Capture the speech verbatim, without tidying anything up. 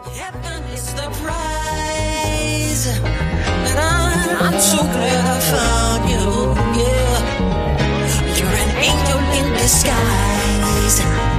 Heaven is the prize, and I'm, I'm so glad I found you. Yeah, you're an angel in disguise.